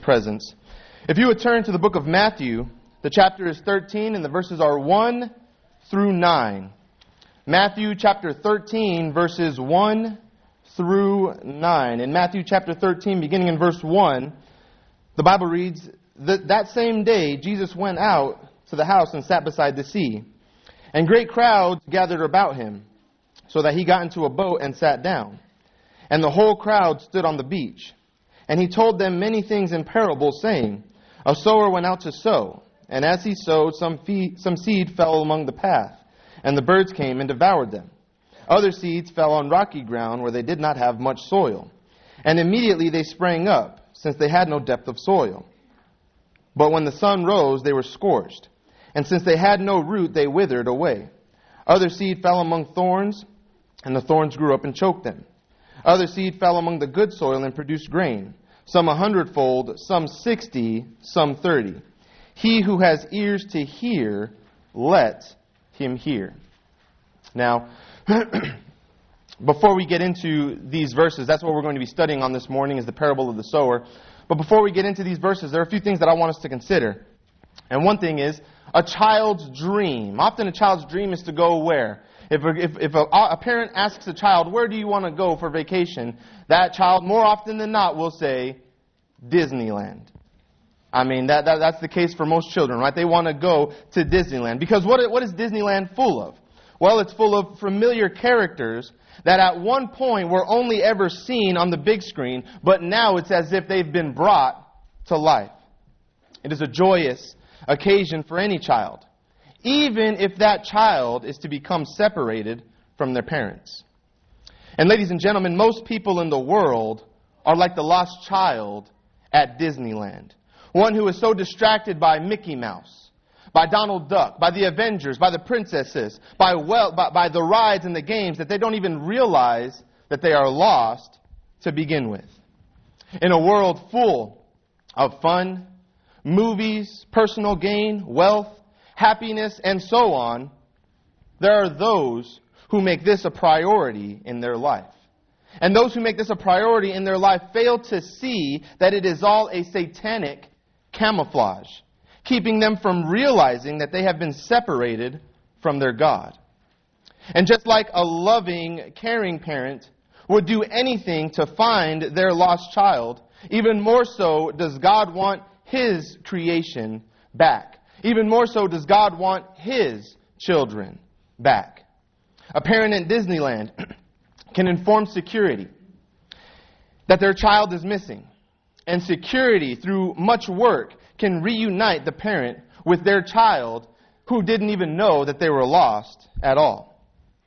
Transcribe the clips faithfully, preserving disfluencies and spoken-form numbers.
presence. If you would turn to the book of Matthew, the chapter is thirteen and the verses are one through nine. Matthew chapter thirteen, verses one through nine. In Matthew chapter thirteen, beginning in verse one, the Bible reads, that, that same day Jesus went out to the house and sat beside the sea. And great crowds gathered about him, so that he got into a boat and sat down. And the whole crowd stood on the beach. And he told them many things in parables, saying, A sower went out to sow, and as he sowed, some, fe- some seed fell among the path, and the birds came and devoured them. Other seeds fell on rocky ground, where they did not have much soil. And immediately they sprang up, since they had no depth of soil. But when the sun rose, they were scorched. And since they had no root, they withered away. Other seed fell among thorns, and the thorns grew up and choked them. Other seed fell among the good soil and produced grain, some a hundredfold, some sixty, some thirty. He who has ears to hear, let him hear. Now, before we get into these verses, that's what we're going to be studying on this morning, is the parable of the sower. But before we get into these verses, there are a few things that I want us to consider. And one thing is a child's dream. Often a child's dream is to go where? If a, if, if a, a parent asks a child, where do you want to go for vacation? That child, more often than not, will say, Disneyland. I mean, that, that that's the case for most children, right? They want to go to Disneyland. Because what what is Disneyland full of? Well, it's full of familiar characters that at one point were only ever seen on the big screen, but now it's as if they've been brought to life. It is a joyous occasion for any child, even if that child is to become separated from their parents. And ladies and gentlemen, most people in the world are like the lost child at Disneyland. One who is so distracted by Mickey Mouse, by Donald Duck, by the Avengers, by the princesses, by, well, by, by the rides and the games that they don't even realize that they are lost to begin with. In a world full of fun, movies, personal gain, wealth, happiness, and so on, there are those who make this a priority in their life. And those who make this a priority in their life fail to see that it is all a satanic camouflage, keeping them from realizing that they have been separated from their God. And just like a loving, caring parent would do anything to find their lost child, even more so does God want His creation back. Even more so does God want His children back. A parent at Disneyland can inform security that their child is missing. And security, through much work, can reunite the parent with their child who didn't even know that they were lost at all.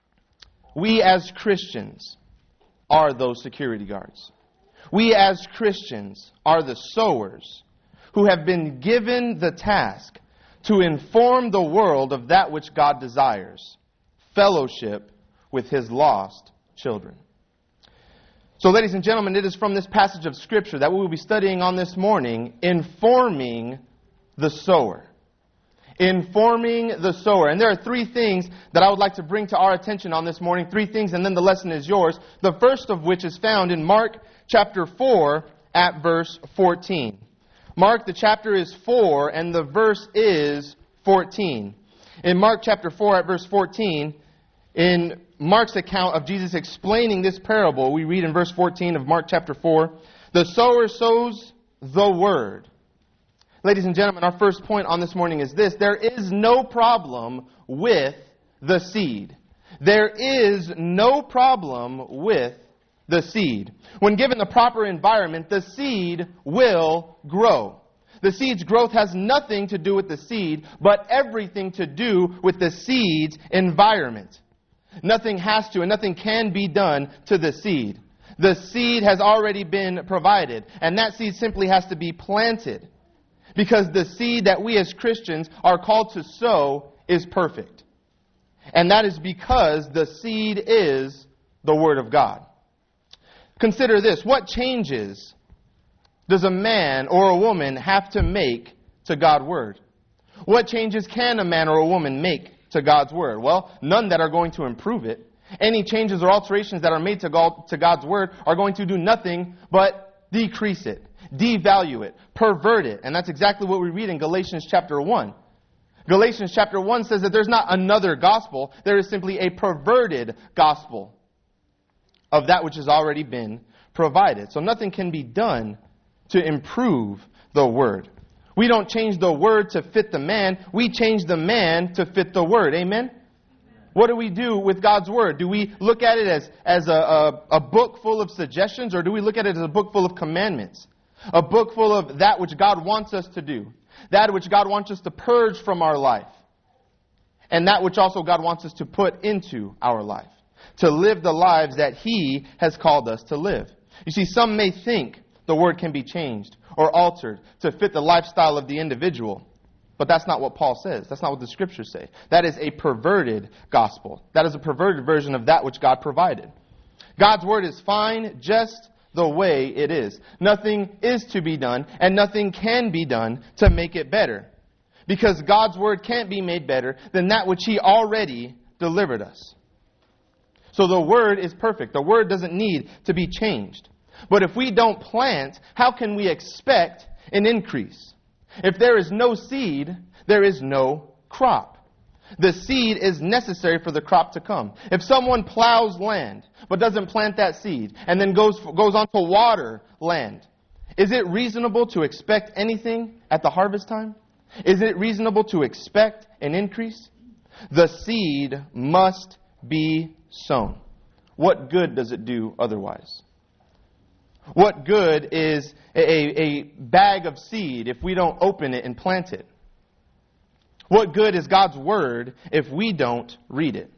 We as Christians are those security guards. We as Christians are the sowers who have been given the task to inform the world of that which God desires, fellowship with His lost children. So, ladies and gentlemen, it is from this passage of Scripture that we will be studying on this morning, informing the sower. Informing the sower. And there are three things that I would like to bring to our attention on this morning. Three things, and then the lesson is yours. The first of which is found in Mark chapter four at verse fourteen. Mark, the chapter is four, and the verse is fourteen. In Mark chapter four at verse fourteen, in Mark's account of Jesus explaining this parable, we read in verse fourteen of Mark chapter four, the sower sows the word. Ladies and gentlemen, our first point on this morning is this. There is no problem with the seed. There is no problem with the seed. When given the proper environment, the seed will grow. The seed's growth has nothing to do with the seed, but everything to do with the seed's environment. Nothing has to and nothing can be done to the seed. The seed has already been provided, and that seed simply has to be planted. Because the seed that we as Christians are called to sow is perfect. And that is because the seed is the Word of God. Consider this. What changes does a man or a woman have to make to God's Word? What changes can a man or a woman make to God's Word? Well, none that are going to improve it. Any changes or alterations that are made to God, to God's Word are going to do nothing but decrease it, devalue it, pervert it. And that's exactly what we read in Galatians chapter one. Galatians chapter one says that there's not another gospel. There is simply a perverted gospel of that which has already been provided. So nothing can be done to improve the word. We don't change the word to fit the man. We change the man to fit the word. Amen? What do we do with God's word? Do we look at it as, as a, a, a book full of suggestions, or do we look at it as a book full of commandments? A book full of that which God wants us to do. That which God wants us to purge from our life. And that which also God wants us to put into our life. To live the lives that He has called us to live. You see, some may think the word can be changed or altered to fit the lifestyle of the individual. But that's not what Paul says. That's not what the Scriptures say. That is a perverted gospel. That is a perverted version of that which God provided. God's word is fine just the way it is. Nothing is to be done, and nothing can be done to make it better. Because God's word can't be made better than that which He already delivered us. So the word is perfect. The word doesn't need to be changed. But if we don't plant, how can we expect an increase? If there is no seed, there is no crop. The seed is necessary for the crop to come. If someone plows land, but doesn't plant that seed, and then goes, goes on to water land, is it reasonable to expect anything at the harvest time? Is it reasonable to expect an increase? The seed must be sown. What good does it do otherwise? What good is a, a bag of seed if we don't open it and plant it? What good is God's word if we don't read it?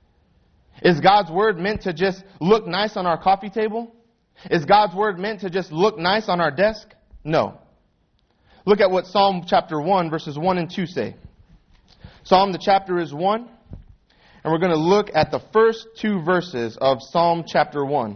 Is God's word meant to just look nice on our coffee table? Is God's word meant to just look nice on our desk? No. Look at what Psalm chapter one, verses one and two say. Psalm, the chapter is one. And we're going to look at the first two verses of Psalm chapter one.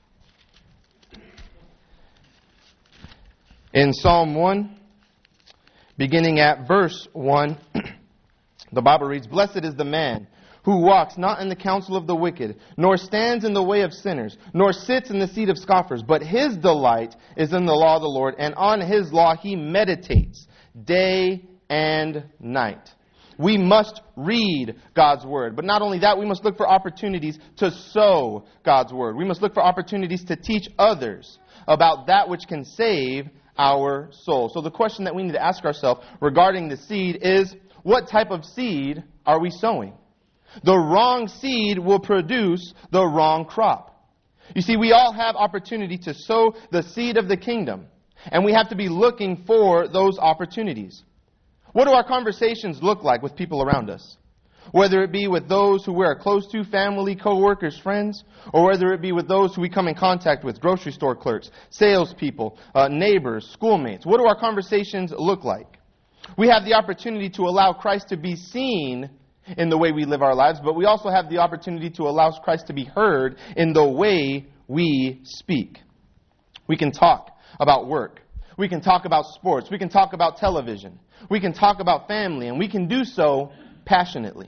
In Psalm one, beginning at verse one, the Bible reads, "Blessed is the man who walks not in the counsel of the wicked, nor stands in the way of sinners, nor sits in the seat of scoffers, but his delight is in the law of the Lord, and on his law he meditates day and night." We must read God's word. But not only that, we must look for opportunities to sow God's word. We must look for opportunities to teach others about that which can save our soul. So the question that we need to ask ourselves regarding the seed is, what type of seed are we sowing? The wrong seed will produce the wrong crop. You see, we all have opportunity to sow the seed of the kingdom, and we have to be looking for those opportunities. What do our conversations look like with people around us? Whether it be with those who we are close to, family, co-workers, friends, or whether it be with those who we come in contact with, grocery store clerks, salespeople, uh, neighbors, schoolmates. What do our conversations look like? We have the opportunity to allow Christ to be seen in the way we live our lives, but we also have the opportunity to allow Christ to be heard in the way we speak. We can talk about work. We can talk about sports. We can talk about television. We can talk about family, and we can do so passionately.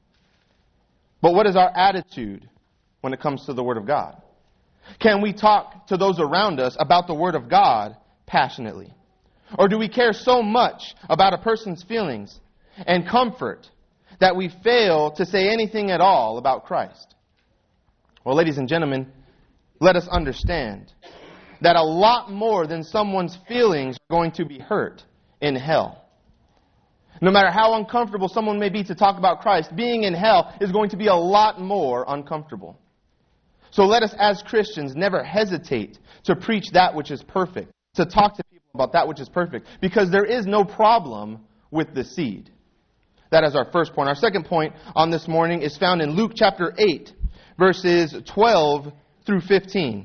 But what is our attitude when it comes to the Word of God? Can we talk to those around us about the Word of God passionately? Or do we care so much about a person's feelings and comfort that we fail to say anything at all about Christ? Well, ladies and gentlemen, let us understand that a lot more than someone's feelings are going to be hurt in hell. No matter how uncomfortable someone may be to talk about Christ, being in hell is going to be a lot more uncomfortable. So let us as Christians never hesitate to preach that which is perfect, to talk to people about that which is perfect, because there is no problem with the seed. That is our first point. Our second point on this morning is found in Luke chapter eight, verses twelve through fifteen.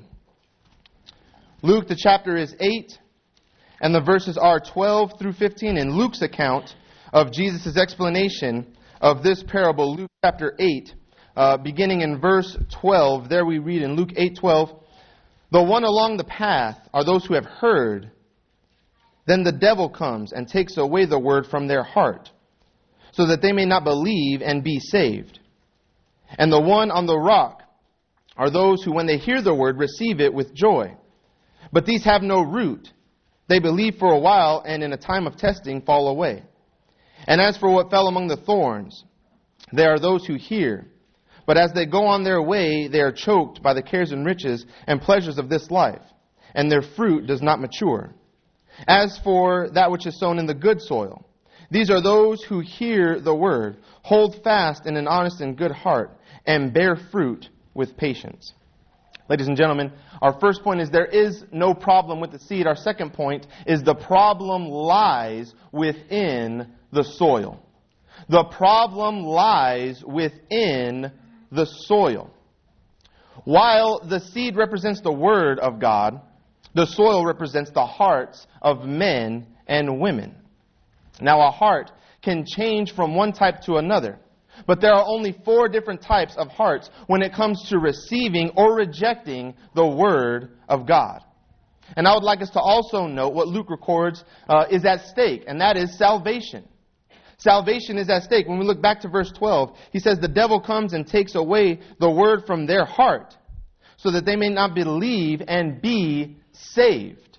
Luke, the chapter is eight, and the verses are twelve through fifteen. In Luke's account of Jesus' explanation of this parable, Luke chapter eight, uh, beginning in verse twelve, there we read in Luke eight twelve, "The one along the path are those who have heard. Then the devil comes and takes away the word from their heart, so that they may not believe and be saved. And the one on the rock are those who, when they hear the word, receive it with joy. But these have no root. They believe for a while, and in a time of testing fall away. And as for what fell among the thorns, there are those who hear. But as they go on their way, they are choked by the cares and riches and pleasures of this life, and their fruit does not mature. As for that which is sown in the good soil, these are those who hear the word, hold fast in an honest and good heart, and bear fruit with patience. Ladies and gentlemen, our first point is there is no problem with the seed. Our second point is the problem lies within the soil. The problem lies within the soil. While the seed represents the Word of God, the soil represents the hearts of men and women. Now, a heart can change from one type to another, but there are only four different types of hearts when it comes to receiving or rejecting the Word of God. And I would like us to also note what Luke records uh, is at stake, and that is salvation. Salvation is at stake. When we look back to verse twelve, he says, the devil comes and takes away the word from their heart, so that they may not believe and be saved.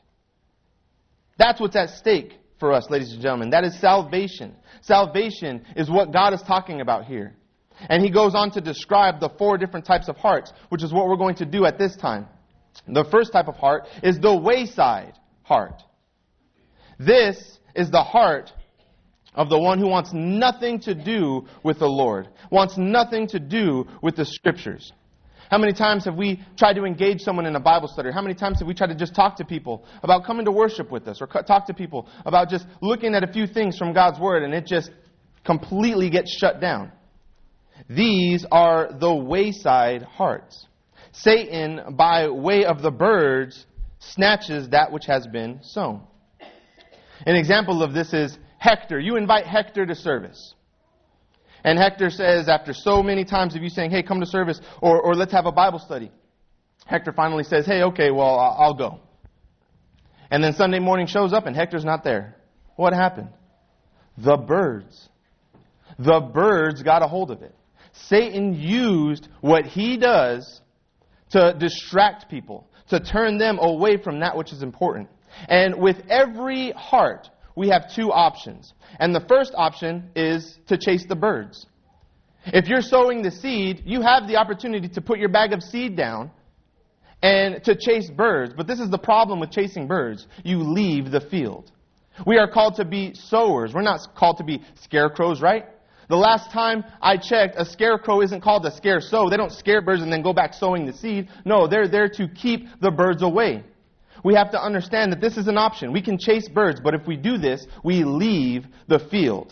That's what's at stake for us, ladies and gentlemen. That is salvation. Salvation is what God is talking about here. And he goes on to describe the four different types of hearts, which is what we're going to do at this time. The first type of heart is the wayside heart. This is the heart of the one who wants nothing to do with the Lord, wants nothing to do with the Scriptures. How many times have we tried to engage someone in a Bible study? How many times have we tried to just talk to people about coming to worship with us, or talk to people about just looking at a few things from God's Word, and it just completely gets shut down? These are the wayside hearts. Satan, by way of the birds, snatches that which has been sown. An example of this is Hector. You invite Hector to service. And Hector says, after so many times of you saying, hey, come to service, or, or let's have a Bible study, Hector finally says, hey, okay, well, I'll go. And then Sunday morning shows up and Hector's not there. What happened? The birds. The birds got a hold of it. Satan used what he does to distract people, to turn them away from that which is important. And with every heart, we have two options. And the first option is to chase the birds. If you're sowing the seed, you have the opportunity to put your bag of seed down and to chase birds. But this is the problem with chasing birds. You leave the field. We are called to be sowers. We're not called to be scarecrows, right? The last time I checked, a scarecrow isn't called a scare sow. They don't scare birds and then go back sowing the seed. No, they're there to keep the birds away. We have to understand that this is an option. We can chase birds, but if we do this, we leave the field.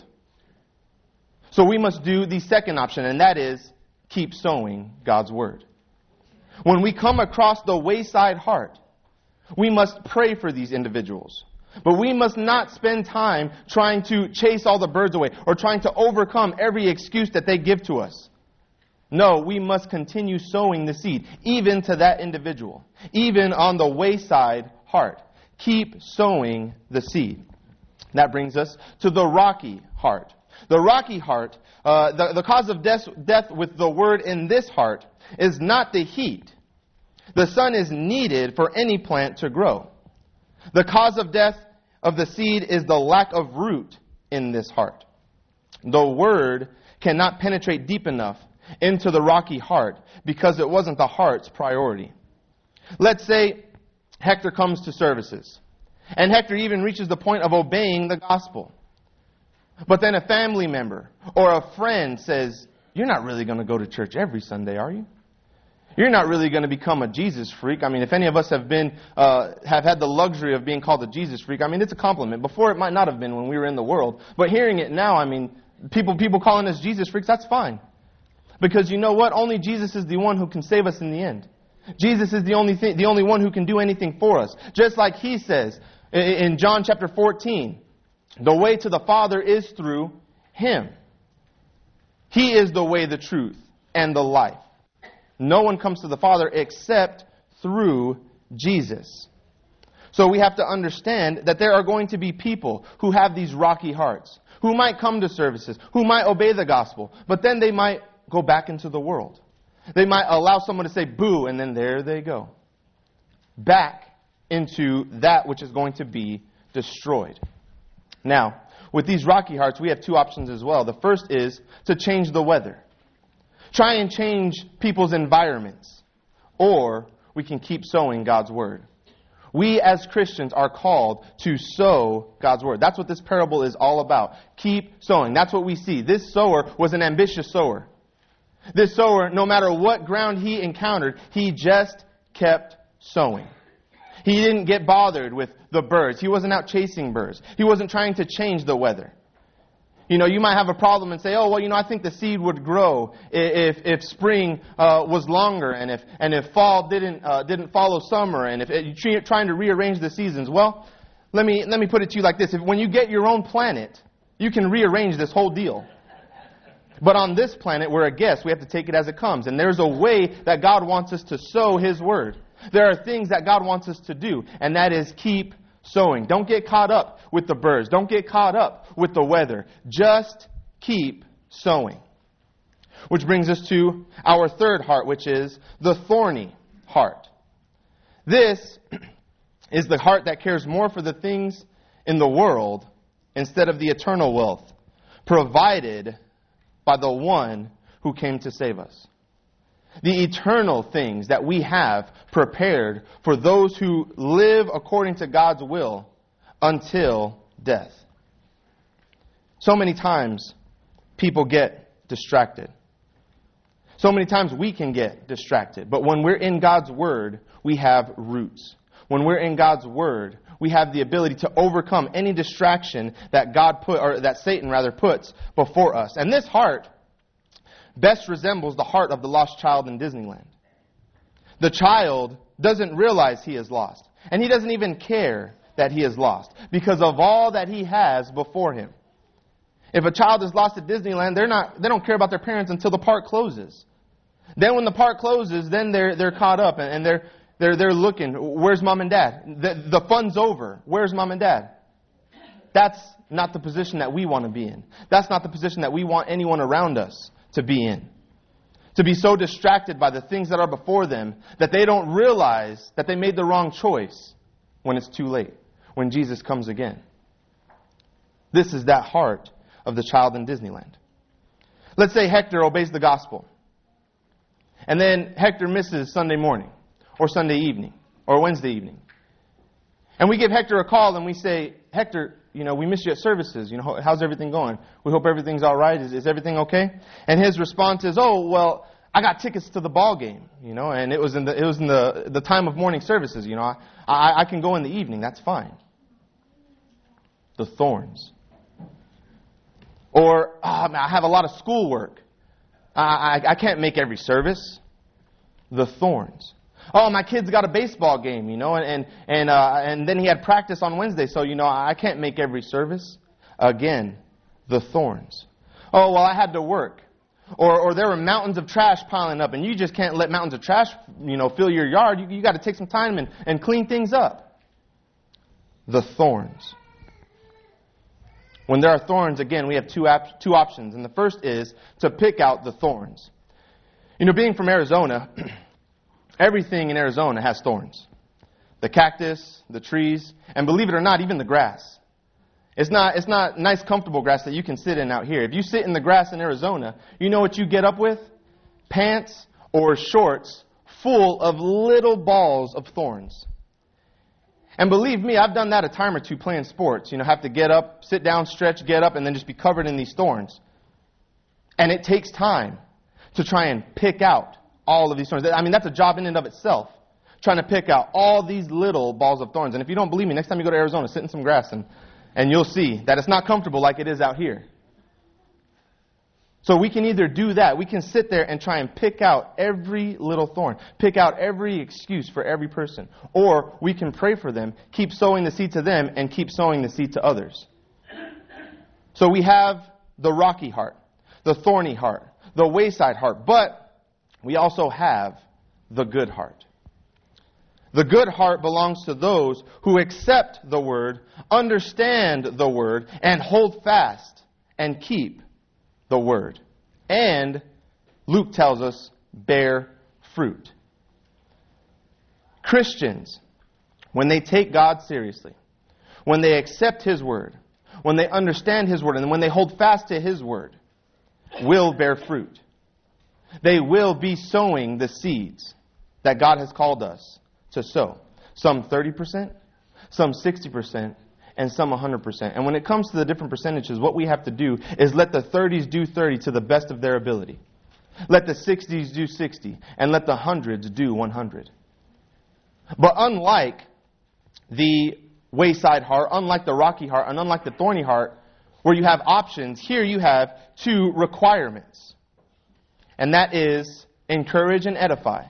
So we must do the second option, and that is keep sowing God's Word. When we come across the wayside heart, we must pray for these individuals. But we must not spend time trying to chase all the birds away or trying to overcome every excuse that they give to us. No, we must continue sowing the seed, even to that individual, even on the wayside heart. Keep sowing the seed. That brings us to the rocky heart. The rocky heart, uh, the, the cause of death, death with the word in this heart is not the heat. The sun is needed for any plant to grow. The cause of death of the seed is the lack of root in this heart. The word cannot penetrate deep enough into the rocky heart because it wasn't the heart's priority. Let's say Hector comes to services, and Hector even reaches the point of obeying the gospel. But then a family member or a friend says, you're not really going to go to church every Sunday, are you? You're not really going to become a Jesus freak. I mean, if any of us have been, uh, have had the luxury of being called a Jesus freak, I mean, it's a compliment. Before it might not have been when we were in the world. But hearing it now, I mean, people, people calling us Jesus freaks, that's fine. Because you know what? Only Jesus is the one who can save us in the end. Jesus is the only thing, the only one who can do anything for us. Just like he says in John chapter fourteen, the way to the Father is through him. He is the way, the truth, and the life. No one comes to the Father except through Jesus. So we have to understand that there are going to be people who have these rocky hearts, who might come to services, who might obey the gospel, but then they might go back into the world. They might allow someone to say boo, and then there they go. Back into that which is going to be destroyed. Now, with these rocky hearts, we have two options as well. The first is to change the weather. Try and change people's environments. Or we can keep sowing God's word. We as Christians are called to sow God's word. That's what this parable is all about. Keep sowing. That's what we see. This sower was an ambitious sower. This sower, no matter what ground he encountered, he just kept sowing. He didn't get bothered with the birds. He wasn't out chasing birds. He wasn't trying to change the weather. You know, you might have a problem and say, oh, well, you know, I think the seed would grow if if spring uh, was longer and if and if fall didn't uh, didn't follow summer and if it, you're trying to rearrange the seasons. Well, let me let me put it to you like this. If, when you get your own planet, you can rearrange this whole deal. But on this planet, we're a guest. We have to take it as it comes. And there's a way that God wants us to sow His word. There are things that God wants us to do, and that is keep sowing. Don't get caught up with the birds. Don't get caught up with the weather. Just keep sowing. Which brings us to our third heart, which is the thorny heart. This is the heart that cares more for the things in the world instead of the eternal wealth provided by the one who came to save us. The eternal things that we have prepared for those who live according to God's will until death. So many times people get distracted. So many times we can get distracted. But when we're in God's word, we have roots. When we're in God's word, we have the ability to overcome any distraction that God put, or that Satan rather puts before us. And this heart best resembles the heart of the lost child in Disneyland. The child doesn't realize he is lost. And he doesn't even care that he is lost because of all that he has before him. If a child is lost at Disneyland, they're not, they don't care about their parents until the park closes. Then when the park closes, then they're they're caught up and, and they're they're they're looking, where's mom and dad? The, the fun's over. Where's mom and dad? That's not the position that we want to be in. That's not the position that we want anyone around us to be in. To be so distracted by the things that are before them that they don't realize that they made the wrong choice when it's too late, when Jesus comes again. This is that heart of the child in Disneyland. Let's say Hector obeys the gospel. And then Hector misses Sunday morning or Sunday evening or Wednesday evening. And we give Hector a call and we say, Hector, you know, we missed you at services. You know, how's everything going? We hope everything's all right. Is, is everything okay? And his response is, oh, well, I got tickets to the ball game, you know, and it was in the it was in the, the time of morning services, you know. I, I, I can go in the evening. That's fine. The thorns. Or, oh, I have a lot of schoolwork. I, I, I can't make every service. The thorns. Oh, my kid's got a baseball game, you know, and and and, uh, and then he had practice on Wednesday, so, you know, I can't make every service. Again, the thorns. Oh, well, I had to work. Or or there were mountains of trash piling up, and you just can't let mountains of trash, you know, fill your yard. You, you got to take some time and, and clean things up. The thorns. When there are thorns, again, we have two op- two options. And the first is to pick out the thorns. You know, being from Arizona, everything in Arizona has thorns. The cactus, the trees, and believe it or not, even the grass. It's not it's not nice, comfortable grass that you can sit in out here. If you sit in the grass in Arizona, you know what you get up with? Pants or shorts full of little balls of thorns. And believe me, I've done that a time or two playing sports. You know, have to get up, sit down, stretch, get up, and then just be covered in these thorns. And it takes time to try and pick out all of these thorns. I mean, that's a job in and of itself, trying to pick out all these little balls of thorns. And if you don't believe me, next time you go to Arizona, sit in some grass and, and you'll see that it's not comfortable like it is out here. So we can either do that. We can sit there and try and pick out every little thorn, pick out every excuse for every person. Or we can pray for them, keep sowing the seed to them, and keep sowing the seed to others. So we have the rocky heart, the thorny heart, the wayside heart. But we also have the good heart. The good heart belongs to those who accept the word, understand the word, and hold fast and keep the word. And Luke tells us, bear fruit. Christians when they take God seriously, when they accept His word, when they understand His word, and when they hold fast to His word, will bear fruit. They will be sowing the seeds that God has called us to sow. Some thirty percent, some sixty percent, and some one hundred percent. And when it comes to the different percentages, what we have to do is let the thirties do thirty to the best of their ability. Let the sixties do sixty, and let the hundreds do one hundred. But unlike the wayside heart, unlike the rocky heart, and unlike the thorny heart, where you have options, here you have two requirements. And that is encourage and edify,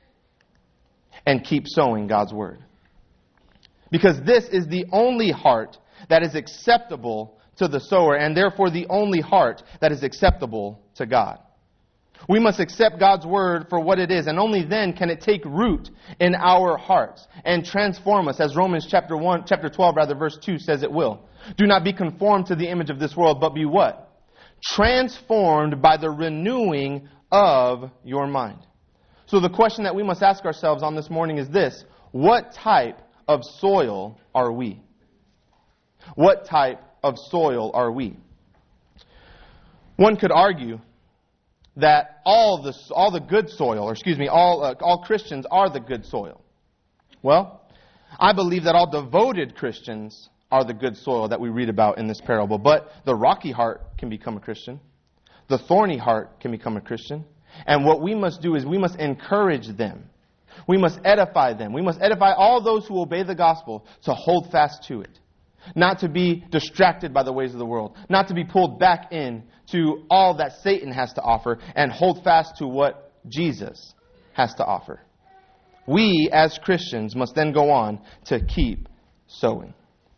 and keep sowing God's word. Because this is the only heart that is acceptable to the sower, and therefore the only heart that is acceptable to God. We must accept God's word for what it is, and only then can it take root in our hearts and transform us, as Romans chapter one, chapter twelve, rather, verse two says it will. Do not be conformed to the image of this world, but be what? Transformed by the renewing of your mind. So the question that we must ask ourselves on this morning is this: what type of soil are we? What type of soil are we? One could argue that all the all the good soil, or excuse me, all uh, all Christians are the good soil. Well, I believe that all devoted Christians are the good soil that we read about in this parable. But the rocky heart can become a Christian. The thorny heart can become a Christian. And what we must do is we must encourage them. We must edify them. We must edify all those who obey the gospel to hold fast to it. Not to be distracted by the ways of the world. Not to be pulled back in to all that Satan has to offer, and hold fast to what Jesus has to offer. We, as Christians, must then go on to keep sowing.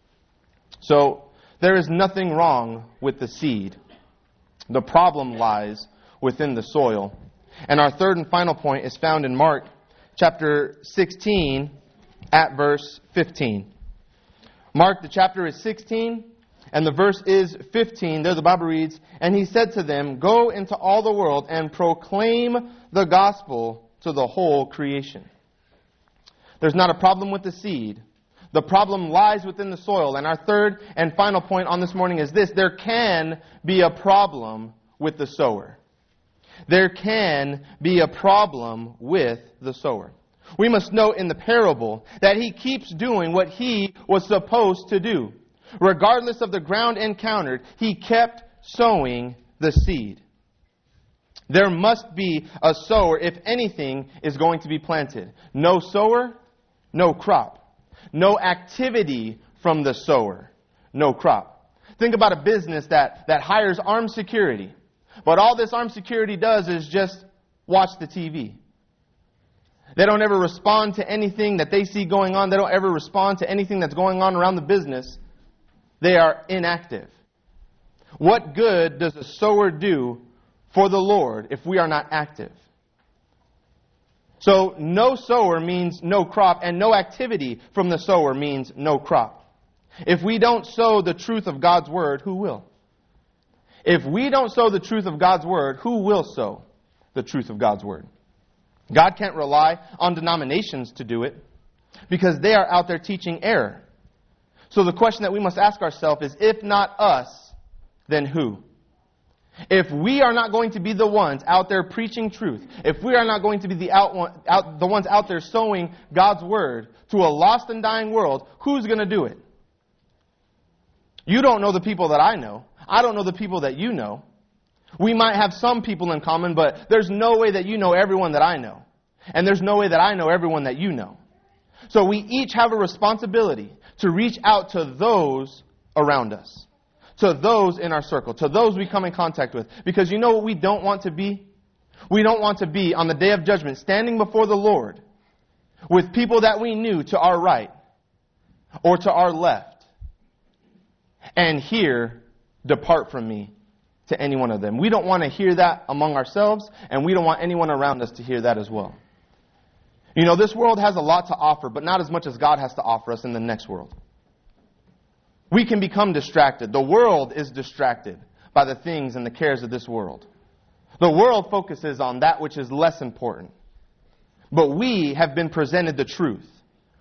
So, there is nothing wrong with the seed. The problem lies within the soil. And our third and final point is found in Mark chapter sixteen at verse fifteen. Mark, the chapter is sixteen, and the verse is fifteen. There the Bible reads, "And he said to them, Go into all the world and proclaim the gospel to the whole creation." There's not a problem with the seed. The problem lies within the soil. And our third and final point on this morning is this: there can be a problem with the sower. There can be a problem with the sower. We must note in the parable that he keeps doing what he was supposed to do. Regardless of the ground encountered, he kept sowing the seed. There must be a sower if anything is going to be planted. No sower, no crop. No activity from the sower, no crop. Think about a business that, that hires armed security. But all this armed security does is just watch the T V. They don't ever respond to anything that they see going on. They don't ever respond to anything that's going on around the business. They are inactive. What good does a sower do for the Lord if we are not active? So no sower means no crop, and no activity from the sower means no crop. If we don't sow the truth of God's word, who will? If we don't sow the truth of God's word, who will sow the truth of God's word? God can't rely on denominations to do it, because they are out there teaching error. So the question that we must ask ourselves is, if not us, then who? If we are not going to be the ones out there preaching truth, if we are not going to be the out, out, the ones out there sowing God's word to a lost and dying world, who's going to do it? You don't know the people that I know. I don't know the people that you know. We might have some people in common, but there's no way that you know everyone that I know. And there's no way that I know everyone that you know. So we each have a responsibility to reach out to those around us, to those in our circle, to those we come in contact with. Because you know what we don't want to be? We don't want to be, on the day of judgment, standing before the Lord with people that we knew to our right or to our left, and hear, "Depart from me," to any one of them. We don't want to hear that among ourselves, and we don't want anyone around us to hear that as well. You know, this world has a lot to offer, but not as much as God has to offer us in the next world. We can become distracted. The world is distracted by the things and the cares of this world. The world focuses on that which is less important. But we have been presented the truth.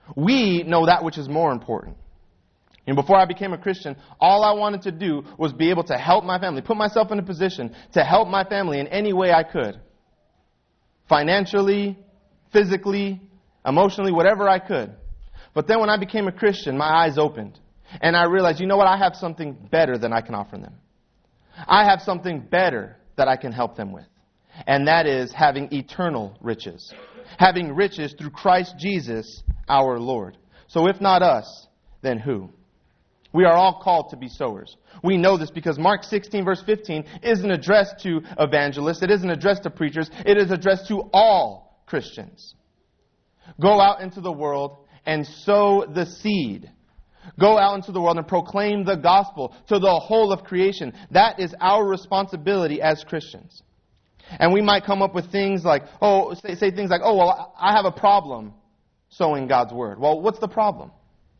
We know that which is more important. And before I became a Christian, all I wanted to do was be able to help my family, put myself in a position to help my family in any way I could. Financially, physically, emotionally, whatever I could. But then when I became a Christian, my eyes opened. And I realized, you know what, I have something better than I can offer them. I have something better that I can help them with. And that is having eternal riches. Having riches through Christ Jesus, our Lord. So if not us, then who? We are all called to be sowers. We know this because Mark sixteen verse fifteen isn't addressed to evangelists. It isn't addressed to preachers. It is addressed to all Christians. Go out into the world and sow the seed. Go out into the world and proclaim the gospel to the whole of creation. That is our responsibility as Christians. And we might come up with things like, oh, say, say things like, oh, well, I have a problem sowing God's word. Well, what's the problem?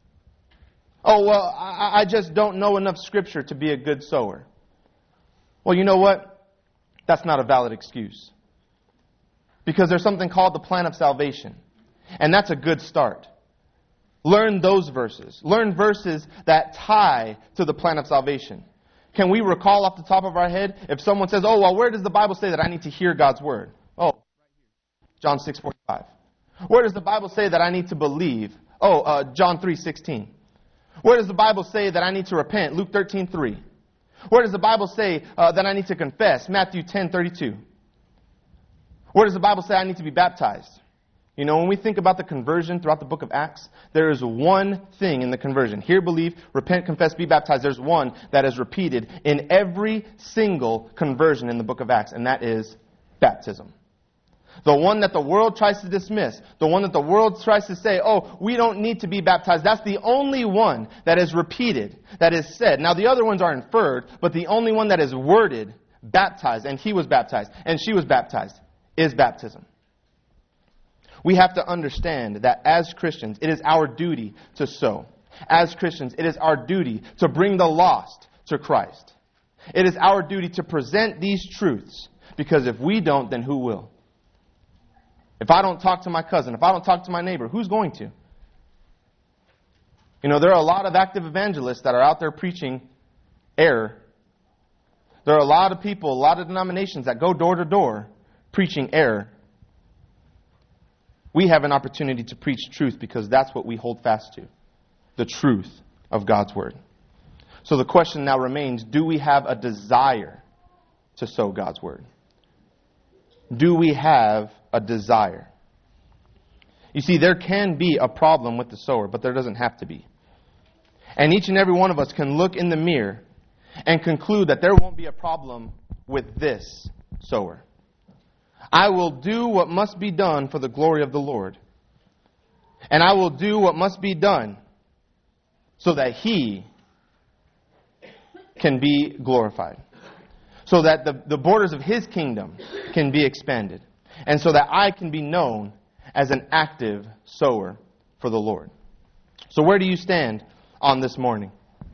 Oh, well, I, I just don't know enough Scripture to be a good sower. Well, you know what? That's not a valid excuse. Because there's something called the plan of salvation. And that's a good start. Learn those verses. Learn verses that tie to the plan of salvation. Can we recall off the top of our head if someone says, oh, well, where does the Bible say that I need to hear God's word? Oh, John six forty-five. Where does the Bible say that I need to believe? Oh, uh, John three sixteen. Where does the Bible say that I need to repent? Luke thirteen three. Where does the Bible say uh, that I need to confess? Matthew ten thirty-two. Where does the Bible say I need to be baptized? You know, when we think about the conversion throughout the book of Acts, there is one thing in the conversion. Hear, believe, repent, confess, be baptized. There's one that is repeated in every single conversion in the book of Acts, and that is baptism. The one that the world tries to dismiss, the one that the world tries to say, oh, we don't need to be baptized. That's the only one that is repeated, that is said. Now, the other ones are inferred, but the only one that is worded, baptized, and he was baptized, and she was baptized, is baptism. We have to understand that as Christians, it is our duty to sow. As Christians, it is our duty to bring the lost to Christ. It is our duty to present these truths, because if we don't, then who will? If I don't talk to my cousin, if I don't talk to my neighbor, who's going to? You know, there are a lot of active evangelists that are out there preaching error. There are a lot of people, a lot of denominations that go door to door preaching error. We have an opportunity to preach truth because that's what we hold fast to. The truth of God's word. So the question now remains, do we have a desire to sow God's word? Do we have a desire? You see, there can be a problem with the sower, but there doesn't have to be. And each and every one of us can look in the mirror and conclude that there won't be a problem with this sower. I will do what must be done for the glory of the Lord. And I will do what must be done so that He can be glorified. So that the, the borders of His kingdom can be expanded. And so that I can be known as an active sower for the Lord. So where do you stand on this morning?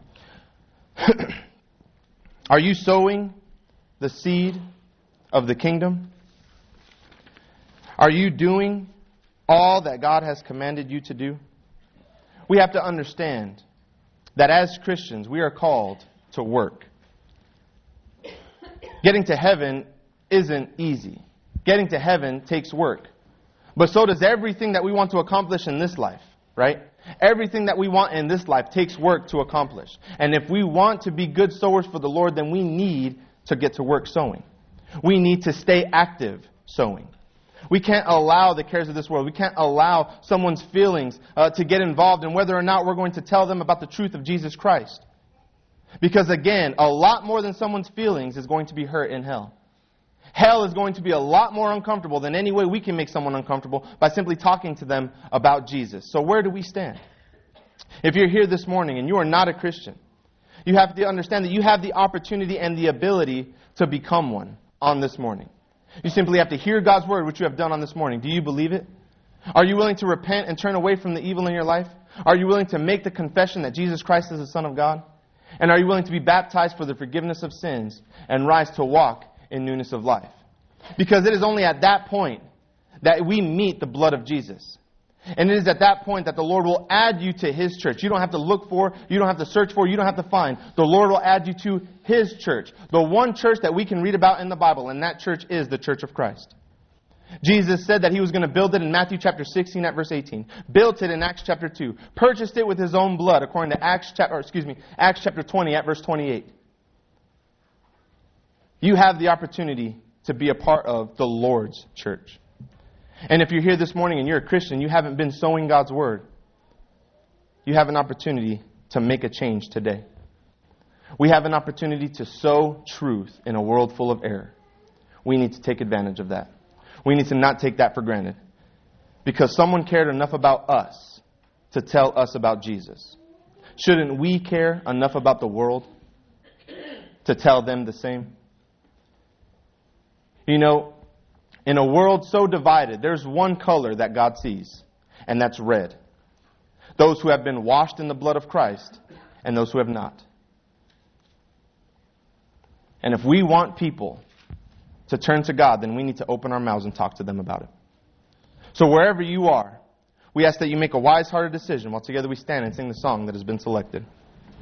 Are you sowing the seed of the kingdom? Are you doing all that God has commanded you to do? We have to understand that as Christians, we are called to work. Getting to heaven isn't easy. Getting to heaven takes work. But so does everything that we want to accomplish in this life, right? Everything that we want in this life takes work to accomplish. And if we want to be good sowers for the Lord, then we need to get to work sowing. We need to stay active sowing. We can't allow the cares of this world. We can't allow someone's feelings uh, to get involved in whether or not we're going to tell them about the truth of Jesus Christ. Because again, a lot more than someone's feelings is going to be hurt in hell. Hell is going to be a lot more uncomfortable than any way we can make someone uncomfortable by simply talking to them about Jesus. So where do we stand? If you're here this morning and you are not a Christian, you have to understand that you have the opportunity and the ability to become one on this morning. You simply have to hear God's word, which you have done on this morning. Do you believe it? Are you willing to repent and turn away from the evil in your life? Are you willing to make the confession that Jesus Christ is the Son of God? And are you willing to be baptized for the forgiveness of sins and rise to walk in newness of life? Because it is only at that point that we meet the blood of Jesus. And it is at that point that the Lord will add you to His church. You don't have to look for, you don't have to search for, you don't have to find. The Lord will add you to His church. The one church that we can read about in the Bible, and that church is the church of Christ. Jesus said that He was going to build it in Matthew chapter sixteen at verse eighteen. Built it in Acts chapter two. Purchased it with His own blood according to Acts chapter, or excuse me, Acts chapter twenty at verse twenty-eight. You have the opportunity to be a part of the Lord's church. And if you're here this morning and you're a Christian, you haven't been sowing God's word, you have an opportunity to make a change today. We have an opportunity to sow truth in a world full of error. We need to take advantage of that. We need to not take that for granted. Because someone cared enough about us to tell us about Jesus. Shouldn't we care enough about the world to tell them the same? You know, in a world so divided, there's one color that God sees, and that's red. Those who have been washed in the blood of Christ, and those who have not. And if we want people to turn to God, then we need to open our mouths and talk to them about it. So wherever you are, we ask that you make a wise-hearted decision while together we stand and sing the song that has been selected.